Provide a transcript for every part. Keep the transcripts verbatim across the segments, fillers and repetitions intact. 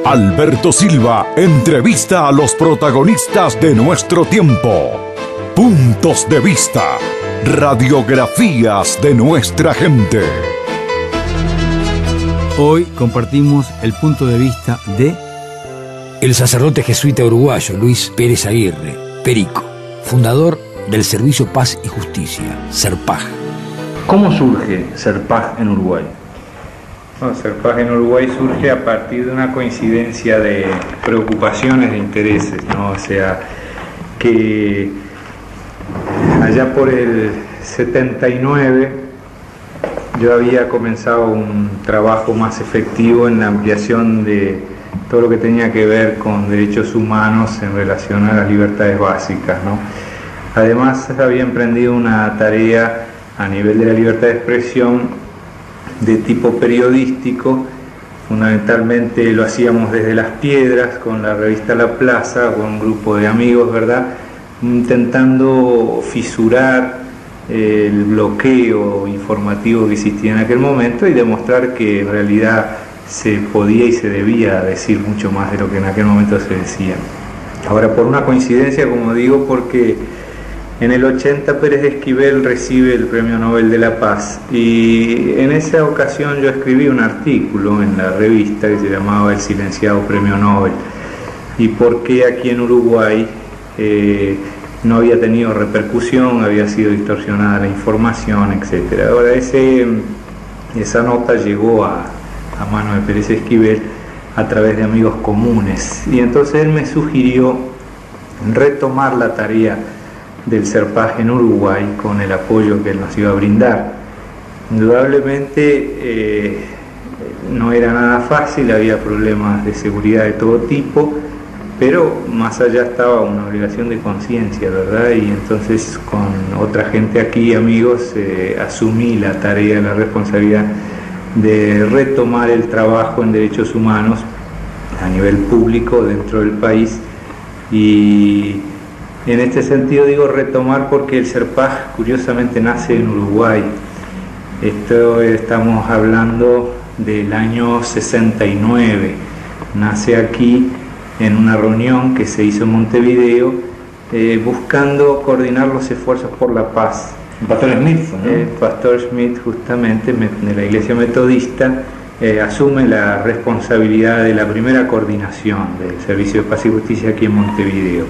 Alberto Silva entrevista a los protagonistas de nuestro tiempo. Puntos de vista. Radiografías de nuestra gente. Hoy compartimos el punto de vista de el sacerdote jesuita uruguayo Luis Pérez Aguirre, Perico, fundador del Servicio Paz y Justicia, SERPAJ. ¿Cómo surge SERPAJ en Uruguay? Bueno, SERPAJ en Uruguay surge a partir de una coincidencia de preocupaciones, de intereses, ¿no? O sea, que allá por el setenta y nueve yo había comenzado un trabajo más efectivo en la ampliación de todo lo que tenía que ver con derechos humanos en relación a las libertades básicas, ¿no? Además, había emprendido una tarea a nivel de la libertad de expresión de tipo periodístico. Fundamentalmente lo hacíamos desde Las Piedras con la revista La Plaza, con un grupo de amigos, ¿verdad?, intentando fisurar el bloqueo informativo que existía en aquel momento y demostrar que en realidad se podía y se debía decir mucho más de lo que en aquel momento se decía. Ahora, por una coincidencia, como digo, porque en el ochenta Pérez Esquivel recibe el Premio Nobel de la Paz y en esa ocasión yo escribí un artículo en la revista que se llamaba El silenciado Premio Nobel, y por qué aquí en Uruguay eh, no había tenido repercusión, había sido distorsionada la información, etcétera. Ahora, ese, esa nota llegó a, a mano de Pérez Esquivel a través de amigos comunes, y entonces él me sugirió retomar la tarea del SERPAJ en Uruguay con el apoyo que él nos iba a brindar. Indudablemente eh, no era nada fácil, había problemas de seguridad de todo tipo, pero más allá estaba una obligación de conciencia, ¿verdad? Y entonces con otra gente aquí, amigos, eh, asumí la tarea, la responsabilidad de retomar el trabajo en derechos humanos a nivel público dentro del país. Y en este sentido digo retomar porque el SERPAJ curiosamente nace en Uruguay. Esto estamos hablando del año sesenta y nueve. Nace aquí en una reunión que se hizo en Montevideo, eh, buscando coordinar los esfuerzos por la paz. El pastor Smith, ¿no? El pastor Smith, justamente, de la Iglesia Metodista, eh, asume la responsabilidad de la primera coordinación del Servicio de Paz y Justicia aquí en Montevideo.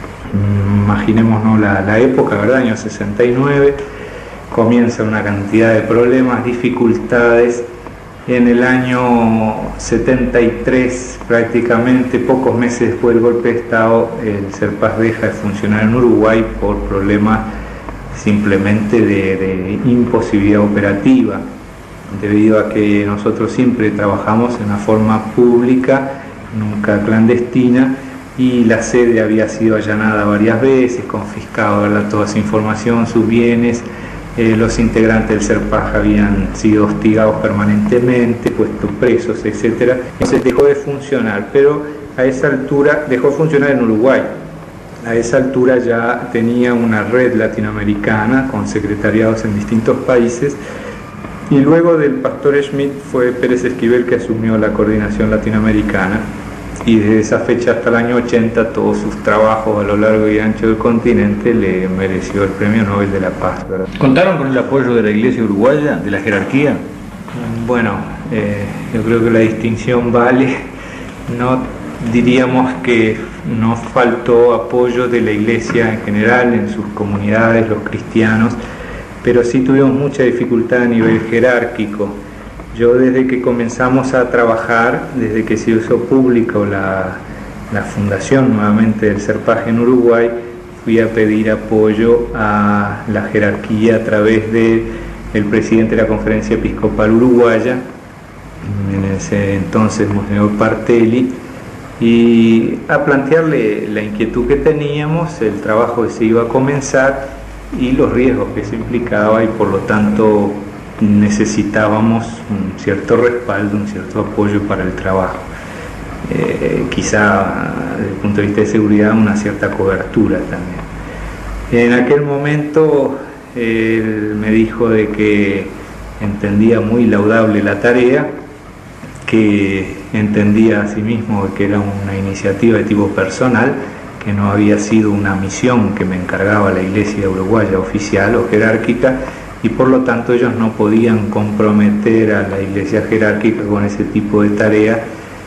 Imaginémonos la, la época, ¿verdad? Año sesenta y nueve, comienza una cantidad de problemas, dificultades. En el año setenta y tres, prácticamente pocos meses después del golpe de Estado, el SERPAJ deja de funcionar en Uruguay por problemas simplemente de, de imposibilidad operativa, debido a que nosotros siempre trabajamos en una forma pública, nunca clandestina, y la sede había sido allanada varias veces, confiscado, ¿verdad?, toda esa información, sus bienes. Eh, los integrantes del SERPAJ habían sido hostigados permanentemente, puestos presos, etcétera. Entonces dejó de funcionar, pero a esa altura dejó de funcionar en Uruguay. A esa altura ya tenía una red latinoamericana con secretariados en distintos países, y luego del pastor Schmidt fue Pérez Esquivel que asumió la coordinación latinoamericana, y desde esa fecha hasta el año ochenta todos sus trabajos a lo largo y ancho del continente le mereció el Premio Nobel de la Paz, ¿verdad? ¿Contaron con el apoyo de la Iglesia uruguaya, de la jerarquía? Bueno, eh, yo creo que la distinción vale. No diríamos que nos faltó apoyo de la Iglesia en general, en sus comunidades, los cristianos, pero sí tuvimos mucha dificultad a nivel jerárquico. Yo, desde que comenzamos a trabajar, desde que se hizo público la, la fundación nuevamente del SERPAJ en Uruguay, fui a pedir apoyo a la jerarquía a través del presidente de la Conferencia Episcopal Uruguaya, en ese entonces Monseñor Partelli, y a plantearle la inquietud que teníamos, el trabajo que se iba a comenzar y los riesgos que se implicaba, y por lo tanto necesitábamos un cierto respaldo, un cierto apoyo para el trabajo. Eh, quizá desde el punto de vista de seguridad una cierta cobertura también. En aquel momento él me dijo de que entendía muy laudable la tarea, que entendía a sí mismo que era una iniciativa de tipo personal, que no había sido una misión que me encargaba la Iglesia uruguaya oficial o jerárquica, y por lo tanto ellos no podían comprometer a la Iglesia jerárquica con ese tipo de tarea,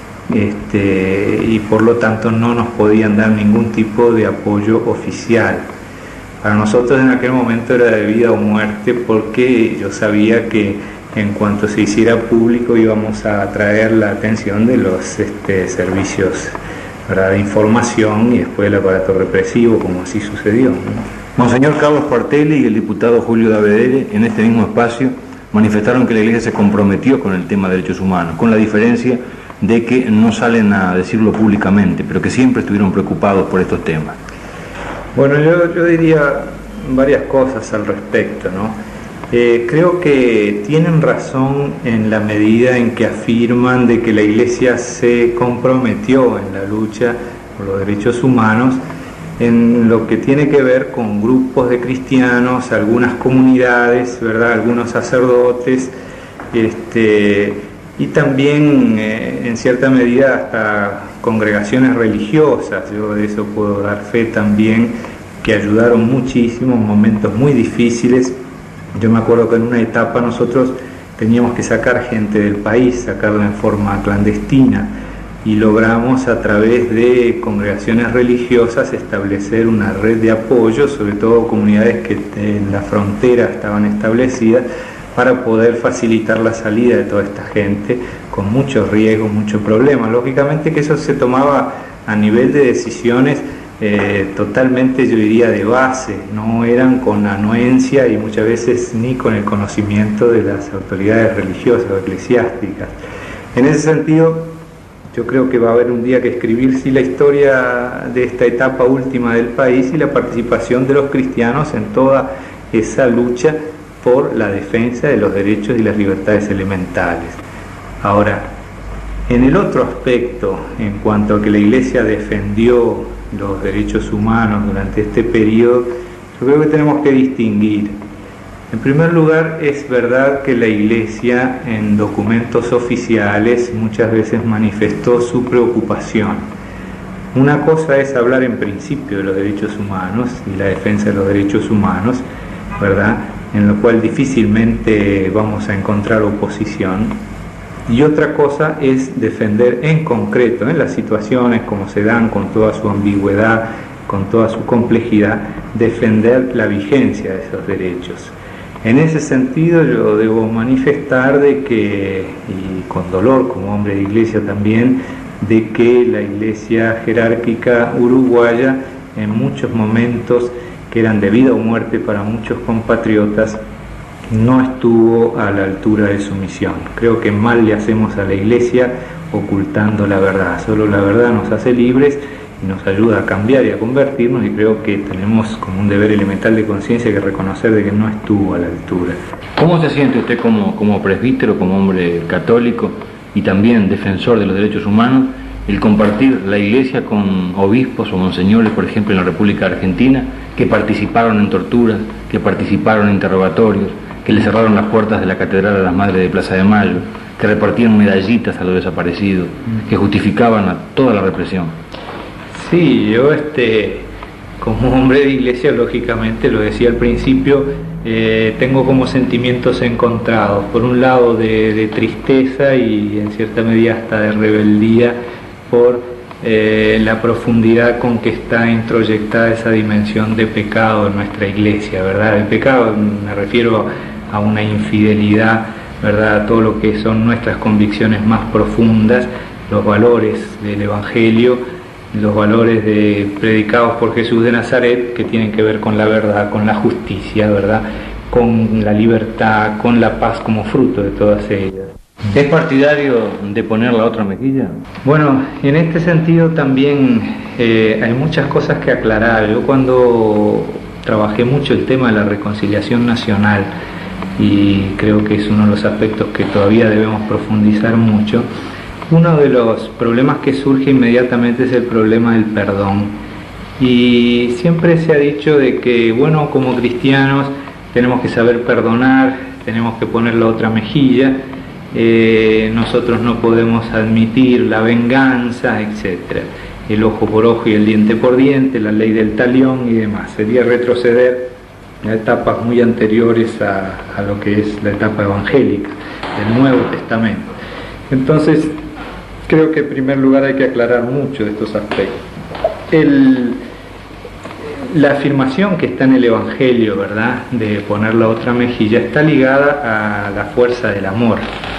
este, y por lo tanto no nos podían dar ningún tipo de apoyo oficial. Para nosotros en aquel momento era de vida o muerte, porque yo sabía que en cuanto se hiciera público íbamos a atraer la atención de los este, servicios, ¿verdad?, de información y después el aparato represivo, como así sucedió, ¿no? Monseñor Carlos Quartelli y el diputado Julio Davedere, en este mismo espacio, manifestaron que la Iglesia se comprometió con el tema de derechos humanos, con la diferencia de que no salen a decirlo públicamente, pero que siempre estuvieron preocupados por estos temas. Bueno, yo, yo diría varias cosas al respecto, ¿no? Eh, creo que tienen razón en la medida en que afirman de que la Iglesia se comprometió en la lucha por los derechos humanos en lo que tiene que ver con grupos de cristianos, algunas comunidades, ¿verdad?, algunos sacerdotes, este, y también eh, en cierta medida hasta congregaciones religiosas. Yo de eso puedo dar fe también, que ayudaron muchísimo en momentos muy difíciles. Yo me acuerdo que en una etapa nosotros teníamos que sacar gente del país, sacarla en forma clandestina, y logramos a través de congregaciones religiosas establecer una red de apoyo, sobre todo comunidades que en la frontera estaban establecidas, para poder facilitar la salida de toda esta gente, con muchos riesgos, muchos problemas. Lógicamente que eso se tomaba a nivel de decisiones eh, totalmente, yo diría, de base, no eran con anuencia y muchas veces ni con el conocimiento de las autoridades religiosas o eclesiásticas. En ese sentido, yo creo que va a haber un día que escribir sí la historia de esta etapa última del país y la participación de los cristianos en toda esa lucha por la defensa de los derechos y las libertades elementales. Ahora, en el otro aspecto, en cuanto a que la Iglesia defendió los derechos humanos durante este periodo, yo creo que tenemos que distinguir. En primer lugar, es verdad que la Iglesia en documentos oficiales muchas veces manifestó su preocupación. Una cosa es hablar en principio de los derechos humanos y la defensa de los derechos humanos, ¿verdad?, en lo cual difícilmente vamos a encontrar oposición. Y otra cosa es defender en concreto, en las situaciones como se dan, con toda su ambigüedad, con toda su complejidad, defender la vigencia de esos derechos. En ese sentido yo debo manifestar de que, y con dolor como hombre de Iglesia también, de que la Iglesia jerárquica uruguaya en muchos momentos que eran de vida o muerte para muchos compatriotas, no estuvo a la altura de su misión. Creo que mal le hacemos a la Iglesia ocultando la verdad. Solo la verdad nos hace libres y nos ayuda a cambiar y a convertirnos, y creo que tenemos como un deber elemental de conciencia que reconocer de que no estuvo a la altura. ¿Cómo se siente usted como, como presbítero, como hombre católico y también defensor de los derechos humanos, el compartir la Iglesia con obispos o monseñores, por ejemplo, en la República Argentina, que participaron en torturas, que participaron en interrogatorios, que le cerraron las puertas de la Catedral de las Madres de Plaza de Mayo, que repartían medallitas a los desaparecidos, que justificaban a toda la represión? Sí, yo este, como hombre de Iglesia, lógicamente, lo decía al principio, eh, tengo como sentimientos encontrados. Por un lado de, de tristeza y en cierta medida hasta de rebeldía por eh, la profundidad con que está introyectada esa dimensión de pecado en nuestra Iglesia, ¿verdad? De pecado me refiero a una infidelidad, ¿verdad?, a todo lo que son nuestras convicciones más profundas, los valores del Evangelio, los valores de, predicados por Jesús de Nazaret, que tienen que ver con la verdad, con la justicia, ¿verdad?, con la libertad, con la paz como fruto de todas ellas. ¿Es partidario de poner la otra mejilla? Bueno, en este sentido también eh, hay muchas cosas que aclarar. Yo cuando trabajé mucho el tema de la reconciliación nacional, y creo que es uno de los aspectos que todavía debemos profundizar mucho, uno de los problemas que surge inmediatamente es el problema del perdón. Y siempre se ha dicho de que, bueno, como cristianos tenemos que saber perdonar, tenemos que poner la otra mejilla, eh, nosotros no podemos admitir la venganza, etcétera. El ojo por ojo y el diente por diente, la ley del talión y demás. Sería retroceder a etapas muy anteriores a, a lo que es la etapa evangélica del Nuevo Testamento. Entonces, creo que en primer lugar hay que aclarar mucho de estos aspectos. El, la afirmación que está en el Evangelio, ¿verdad?, de poner la otra mejilla, está ligada a la fuerza del amor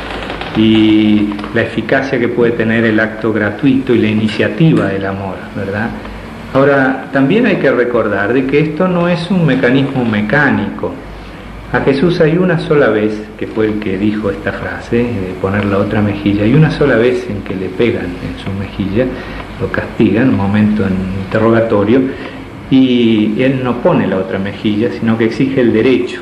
y la eficacia que puede tener el acto gratuito y la iniciativa del amor, ¿verdad? Ahora, también hay que recordar de que esto no es un mecanismo mecánico. A Jesús hay una sola vez, que fue el que dijo esta frase, de poner la otra mejilla, y una sola vez en que le pegan en su mejilla, lo castigan, un momento en interrogatorio, y él no pone la otra mejilla, sino que exige el derecho.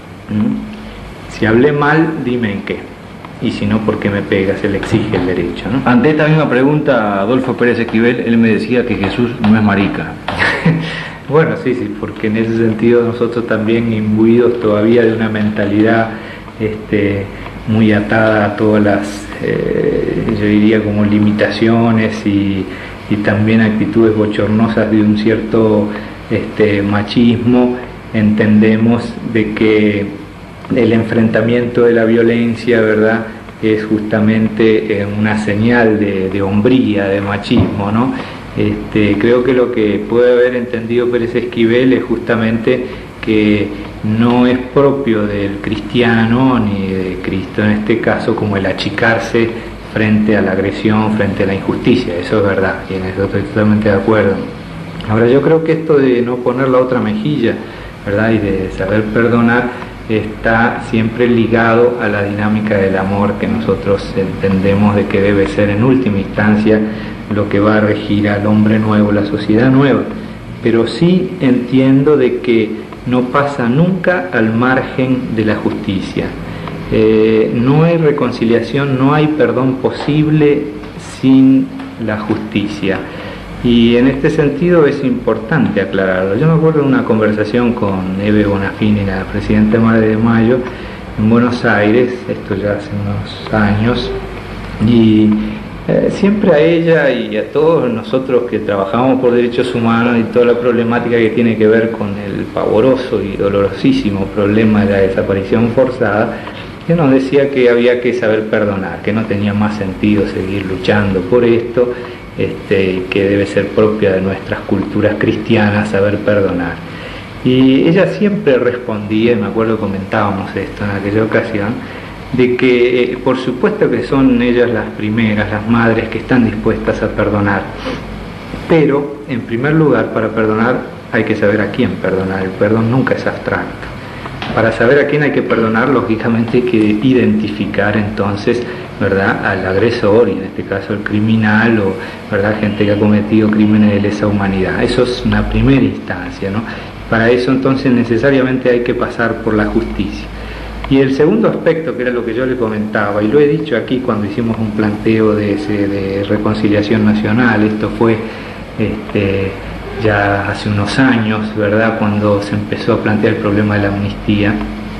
¿Mm? Si hablé mal, dime en qué. Y si no, ¿por qué me pegas? Él exige el derecho, ¿no? Ante esta misma pregunta, Adolfo Pérez Esquivel, él me decía que Jesús no es marica. Bueno, sí, sí, porque en ese sentido nosotros también imbuidos todavía de una mentalidad este, muy atada a todas las, eh, yo diría como limitaciones y, y también actitudes bochornosas de un cierto este, machismo, entendemos de que el enfrentamiento de la violencia, ¿verdad?, es justamente eh, una señal de, de hombría, de machismo, ¿no? Este, creo que lo que puede haber entendido Pérez Esquivel es justamente que no es propio del cristiano ni de Cristo en este caso como el achicarse frente a la agresión, frente a la injusticia. Eso es verdad, y en eso estoy totalmente de acuerdo. Ahora, yo creo que esto de no poner la otra mejilla, ¿verdad?, y de saber perdonar, está siempre ligado a la dinámica del amor que nosotros entendemos de que debe ser en última instancia lo que va a regir al hombre nuevo, la sociedad nueva. Pero sí entiendo de que no pasa nunca al margen de la justicia. Eh, no hay reconciliación, no hay perdón posible sin la justicia. Y en este sentido es importante aclararlo. Yo me acuerdo de una conversación con Eve Bonafini, la presidenta de Madre de Mayo, en Buenos Aires, esto ya hace unos años, y eh, siempre a ella y a todos nosotros que trabajamos por derechos humanos y toda la problemática que tiene que ver con el pavoroso y dolorosísimo problema de la desaparición forzada, que nos decía que había que saber perdonar, que no tenía más sentido seguir luchando por esto, Este, que debe ser propia de nuestras culturas cristianas saber perdonar. Y ella siempre respondía, y me acuerdo comentábamos esto en aquella ocasión, de que eh, por supuesto que son ellas las primeras, las madres que están dispuestas a perdonar, pero en primer lugar para perdonar hay que saber a quién perdonar. El perdón nunca es abstracto. Para saber a quién hay que perdonar, lógicamente hay que identificar entonces, ¿verdad?, al agresor, y en este caso el criminal, o ¿verdad?, gente que ha cometido crímenes de lesa humanidad. Eso es una primera instancia, ¿no? Para eso entonces necesariamente hay que pasar por la justicia. Y el segundo aspecto, que era lo que yo le comentaba, y lo he dicho aquí cuando hicimos un planteo de, ese, de reconciliación nacional, esto fue este, ya hace unos años, ¿verdad?, cuando se empezó a plantear el problema de la amnistía,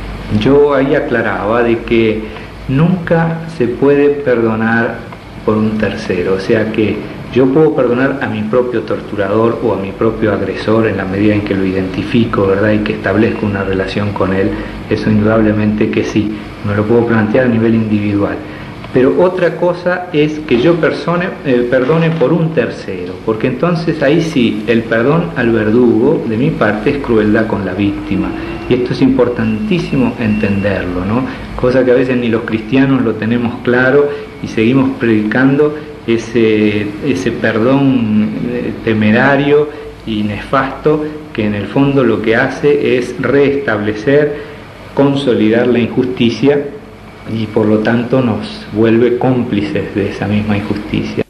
yo ahí aclaraba de que nunca se puede perdonar por un tercero. O sea que yo puedo perdonar a mi propio torturador o a mi propio agresor en la medida en que lo identifico, ¿verdad?, y que establezco una relación con él. Eso indudablemente que sí, me lo puedo plantear a nivel individual. Pero otra cosa es que yo persone, eh, perdone por un tercero, porque entonces ahí sí, el perdón al verdugo de mi parte es crueldad con la víctima. Y esto es importantísimo entenderlo, ¿no? Cosa que a veces ni los cristianos lo tenemos claro y seguimos predicando ese, ese perdón temerario y nefasto que en el fondo lo que hace es restablecer, consolidar la injusticia y por lo tanto nos vuelve cómplices de esa misma injusticia.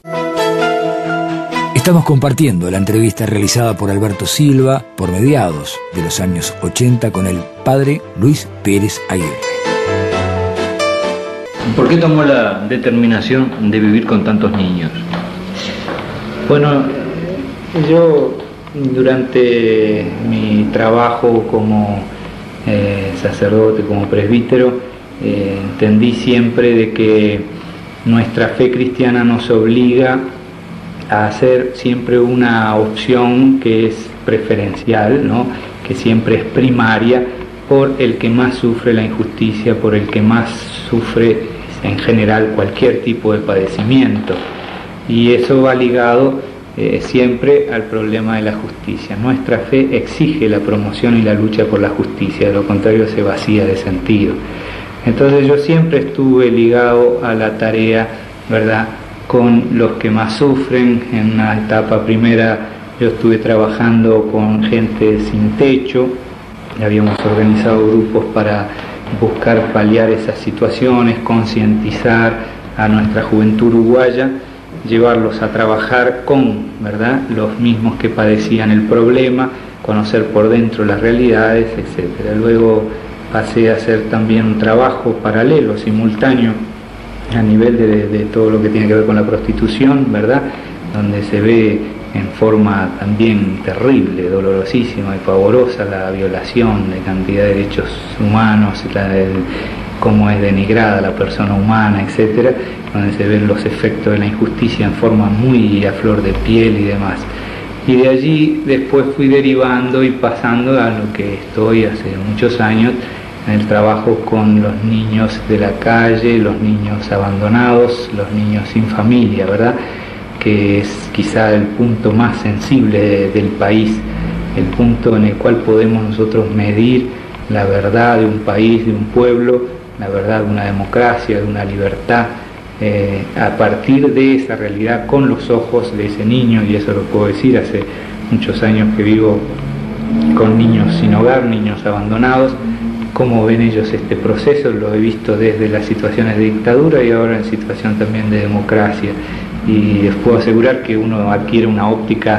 Estamos compartiendo la entrevista realizada por Alberto Silva por mediados de los años ochenta con el padre Luis Pérez Aguirre. ¿Por qué tomó la determinación de vivir con tantos niños? Bueno, yo durante mi trabajo como eh, sacerdote, como presbítero, eh, entendí siempre de que nuestra fe cristiana nos obliga a hacer siempre una opción que es preferencial, ¿no? Que siempre es primaria, por el que más sufre la injusticia, por el que más sufre en general cualquier tipo de padecimiento. Y eso va ligado eh, siempre al problema de la justicia. Nuestra fe exige la promoción y la lucha por la justicia, de lo contrario se vacía de sentido. Entonces yo siempre estuve ligado a la tarea, ¿verdad?, con los que más sufren. En una etapa primera yo estuve trabajando con gente sin techo, habíamos organizado grupos para buscar paliar esas situaciones, concientizar a nuestra juventud uruguaya, llevarlos a trabajar con, ¿verdad?, los mismos que padecían el problema, conocer por dentro las realidades, etcétera. Luego pasé a hacer también un trabajo paralelo, simultáneo, a nivel de, de todo lo que tiene que ver con la prostitución, ¿verdad?, donde se ve en forma también terrible, dolorosísima y pavorosa la violación de cantidad de derechos humanos, la de cómo es denigrada la persona humana, etcétera, donde se ven los efectos de la injusticia en forma muy a flor de piel y demás. Y de allí después fui derivando y pasando a lo que estoy hace muchos años, en el trabajo con los niños de la calle, los niños abandonados, los niños sin familia, ¿verdad?, que es quizá el punto más sensible de, del país, el punto en el cual podemos nosotros medir la verdad de un país, de un pueblo, la verdad de una democracia, de una libertad, eh, a partir de esa realidad, con los ojos de ese niño. Y eso lo puedo decir, hace muchos años que vivo con niños sin hogar, niños abandonados. Cómo ven ellos este proceso, lo he visto desde las situaciones de dictadura y ahora en situación también de democracia. Y les puedo asegurar que uno adquiere una óptica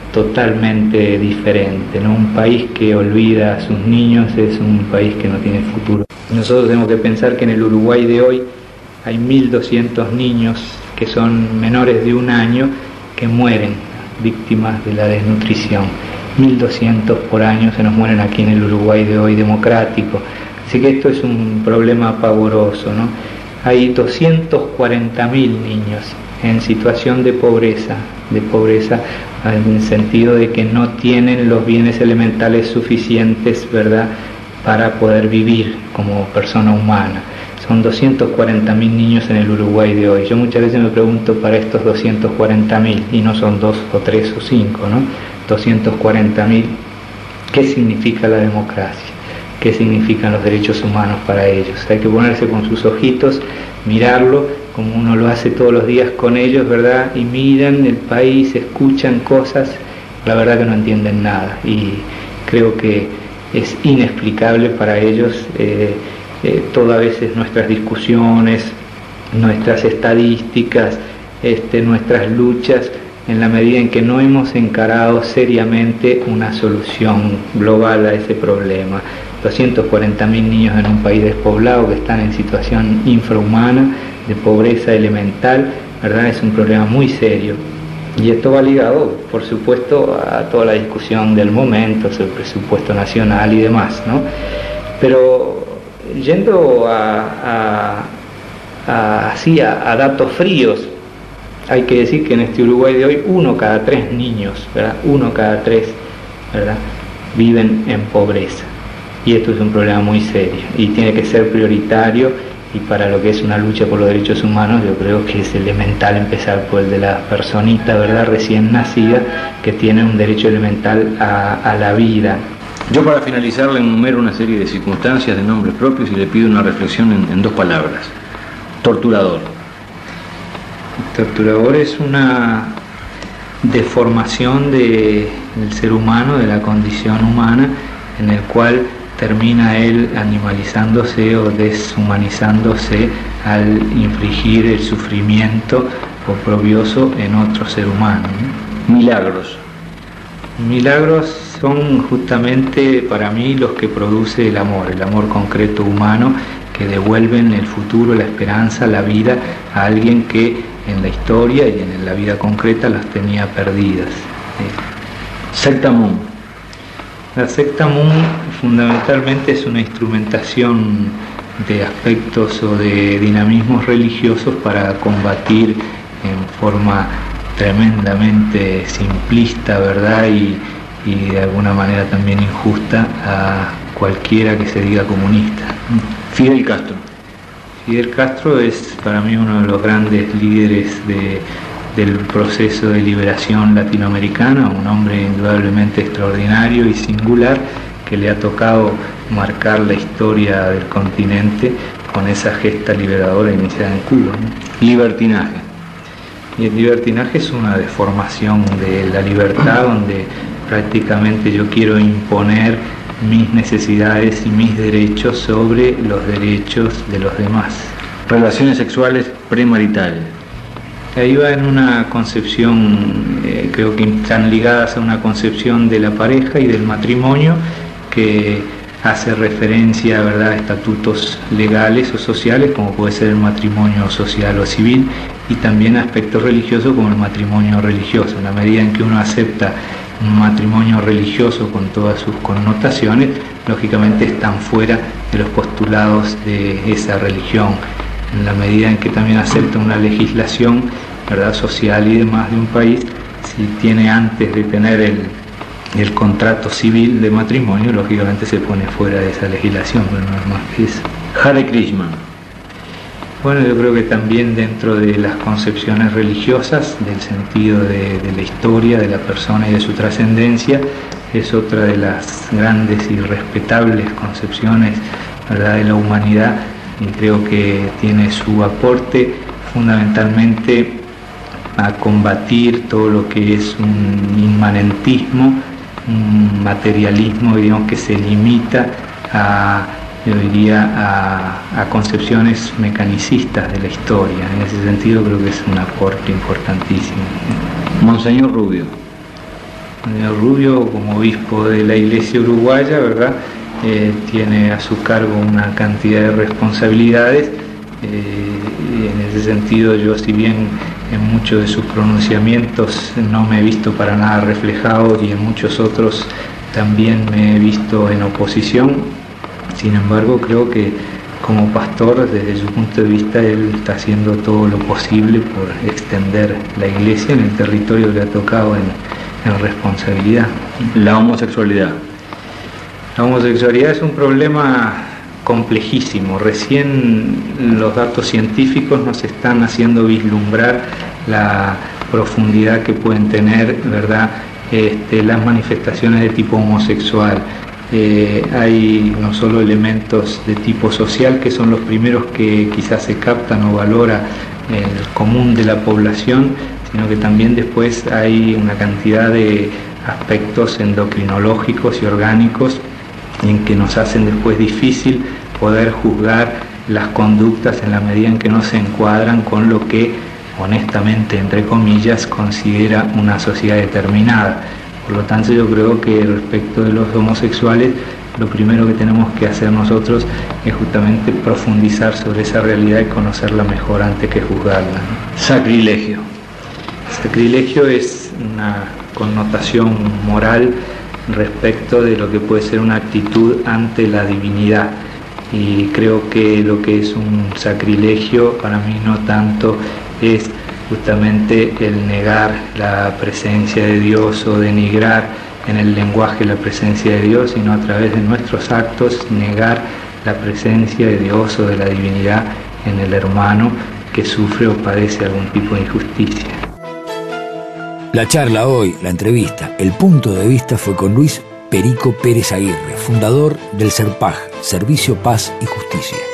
totalmente diferente, ¿no? Un país que olvida a sus niños es un país que no tiene futuro. Nosotros tenemos que pensar que en el Uruguay de hoy hay mil doscientos niños que son menores de un año que mueren víctimas de la desnutrición. mil doscientos por año se nos mueren aquí en el Uruguay de hoy democrático. Así que esto es un problema pavoroso, ¿no? Hay doscientos cuarenta mil niños en situación de pobreza, de pobreza en el sentido de que no tienen los bienes elementales suficientes, ¿verdad?, para poder vivir como persona humana. Son doscientos cuarenta mil niños en el Uruguay de hoy. Yo muchas veces me pregunto para estos doscientos cuarenta mil, y no son dos o tres o cinco, ¿no? doscientos cuarenta mil, ¿qué significa la democracia? ¿Qué significan los derechos humanos para ellos? Hay que ponerse con sus ojitos, mirarlo, como uno lo hace todos los días con ellos, ¿verdad? Y miran el país, escuchan cosas, la verdad que no entienden nada. Y creo que es inexplicable para ellos eh, eh, todas veces nuestras discusiones, nuestras estadísticas, este, nuestras luchas, en la medida en que no hemos encarado seriamente una solución global a ese problema. doscientos cuarenta mil niños en un país despoblado que están en situación infrahumana, de pobreza elemental, ¿verdad? Es un problema muy serio. Y esto va ligado, por supuesto, a toda la discusión del momento sobre el presupuesto nacional y demás, ¿no? Pero yendo a, a, a, así a, a datos fríos, hay que decir que en este Uruguay de hoy uno cada tres niños, ¿verdad? Uno cada tres, ¿verdad?, viven en pobreza. Y esto es un problema muy serio y tiene que ser prioritario, y para lo que es una lucha por los derechos humanos yo creo que es elemental empezar por el de la personita, ¿verdad?, recién nacida, que tiene un derecho elemental a, a la vida. Yo, para finalizar, le enumero una serie de circunstancias de nombres propios y le pido una reflexión en, en dos palabras. Torturador. El torturador es una deformación de, del ser humano, de la condición humana, en el cual termina él animalizándose o deshumanizándose al infligir el sufrimiento oprobioso en otro ser humano, ¿no? Milagros. Milagros son justamente para mí los que produce el amor, el amor concreto humano, que devuelven el futuro, la esperanza, la vida a alguien que en la historia y en la vida concreta las tenía perdidas. Secta Mun. La secta Mun fundamentalmente es una instrumentación de aspectos o de dinamismos religiosos para combatir en forma tremendamente simplista, ¿verdad? Y, y de alguna manera también injusta a cualquiera que se diga comunista. Fidel Castro. Fidel Castro es para mí uno de los grandes líderes de, del proceso de liberación latinoamericana, un hombre indudablemente extraordinario y singular que le ha tocado marcar la historia del continente con esa gesta liberadora iniciada en Cuba, ¿no? Libertinaje. Y el libertinaje es una deformación de la libertad donde prácticamente yo quiero imponer mis necesidades y mis derechos sobre los derechos de los demás. Relaciones sexuales premaritales. Ahí va en una concepción, eh, creo que están ligadas a una concepción de la pareja y del matrimonio que hace referencia, ¿verdad?, a estatutos legales o sociales, como puede ser el matrimonio social o civil, y también a aspectos religiosos como el matrimonio religioso. En la medida en que uno acepta un matrimonio religioso con todas sus connotaciones, lógicamente están fuera de los postulados de esa religión. En la medida en que también acepta una legislación, ¿verdad?, social y demás de un país, si tiene antes de tener el el contrato civil de matrimonio, lógicamente se pone fuera de esa legislación, pero no es más que eso. Hare Krishna. Bueno, yo creo que también dentro de las concepciones religiosas, del sentido de, de la historia, de la persona y de su trascendencia, es otra de las grandes y respetables concepciones, ¿verdad?, de la humanidad, y creo que tiene su aporte fundamentalmente a combatir todo lo que es un inmanentismo, un materialismo, digamos, que se limita a, yo diría, a, a concepciones mecanicistas de la historia. En ese sentido creo que es un aporte importantísimo. Monseñor Rubio. Monseñor Rubio, como obispo de la Iglesia uruguaya, ¿verdad?, eh, tiene a su cargo una cantidad de responsabilidades. Eh, y en ese sentido yo, si bien en muchos de sus pronunciamientos no me he visto para nada reflejado y en muchos otros también me he visto en oposición, sin embargo creo que como pastor, desde su punto de vista, él está haciendo todo lo posible por extender la Iglesia en el territorio que le ha tocado en, en responsabilidad. La homosexualidad. La homosexualidad es un problema complejísimo. Recién los datos científicos nos están haciendo vislumbrar la profundidad que pueden tener, ¿verdad?, este, las manifestaciones de tipo homosexual. Eh, hay no solo elementos de tipo social, que son los primeros que quizás se captan o valora el común de la población, sino que también después hay una cantidad de aspectos endocrinológicos y orgánicos en que nos hacen después difícil poder juzgar las conductas en la medida en que no se encuadran con lo que honestamente, entre comillas, considera una sociedad determinada. Por lo tanto, yo creo que respecto de los homosexuales, lo primero que tenemos que hacer nosotros es justamente profundizar sobre esa realidad y conocerla mejor antes que juzgarla, ¿no? Sacrilegio. Sacrilegio es una connotación moral respecto de lo que puede ser una actitud ante la divinidad, y creo que lo que es un sacrilegio para mí no tanto es justamente el negar la presencia de Dios o denigrar en el lenguaje la presencia de Dios, sino a través de nuestros actos negar la presencia de Dios o de la divinidad en el hermano que sufre o padece algún tipo de injusticia. La charla hoy, la entrevista, el punto de vista fue con Luis Perico Pérez Aguirre, fundador del SERPAJ, Servicio Paz y Justicia.